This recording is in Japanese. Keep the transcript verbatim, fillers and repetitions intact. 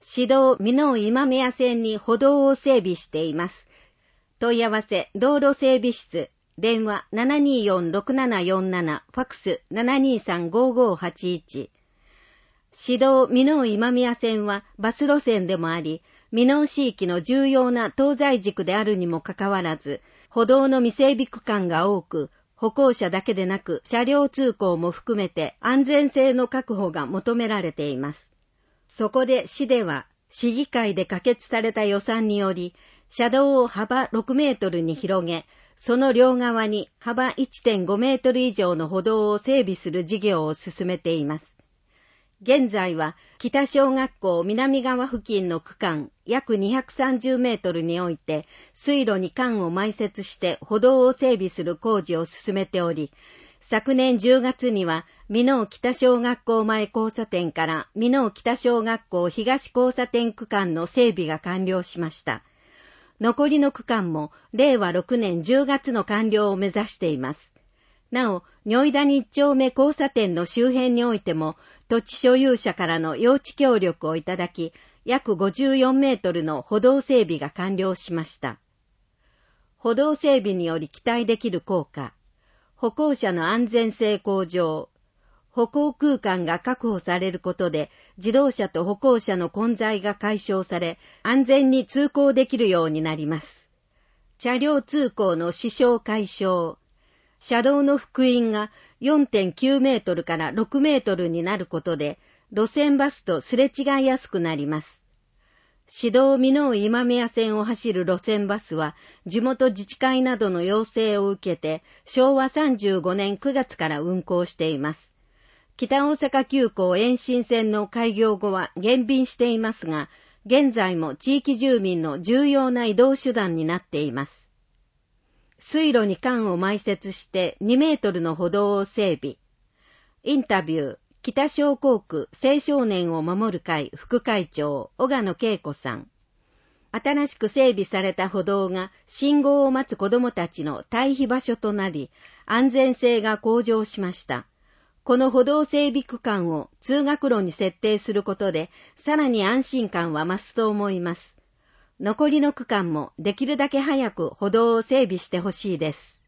市道美濃今宮線に歩道を整備しています。問い合わせ道路整備室、電話 ななにーよんろくななよんなな、ファックス ななにーさんごーごーはちいち。市道美濃今宮線はバス路線でもあり、美濃市域の重要な東西軸であるにもかかわらず、歩道の未整備区間が多く、歩行者だけでなく車両通行も含めて安全性の確保が求められています。そこで市では、市議会で可決された予算により、車道を幅ろくメートルに広げ、その両側に幅 いってんごメートル以上の歩道を整備する事業を進めています。現在は北小学校南側付近の区間約にひゃくさんじゅうメートルにおいて水路に管を埋設して歩道を整備する工事を進めており、昨年じゅうがつには美濃北小学校前交差点から美濃北小学校東交差点区間の整備が完了しました。残りの区間もれいわろくねんじゅうがつの完了を目指しています。なお、如意谷一丁目交差点の周辺においても、土地所有者からの用地協力をいただき、約ごじゅうよんメートルの歩道整備が完了しました。歩道整備により期待できる効果、歩行者の安全性向上、歩行空間が確保されることで、自動車と歩行者の混在が解消され、安全に通行できるようになります。車両通行の支障解消、車道の幅員が よんてんきゅうメートルからろくメートルになることで、路線バスとすれ違いやすくなります。市道美濃今宮線を走る路線バスは、地元自治会などの要請を受けて、しょうわさんじゅうごねんくがつから運行しています。北大阪急行延伸線の開業後は減便していますが、現在も地域住民の重要な移動手段になっています。水路に管を埋設してにメートルの歩道を整備。インタビュー、北小工区青少年を守る会副会長、小賀野恵子さん。新しく整備された歩道が信号を待つ子どもたちの退避場所となり、安全性が向上しました。この歩道整備区間を通学路に設定することで、さらに安心感は増すと思います。残りの区間もできるだけ早く歩道を整備してほしいです。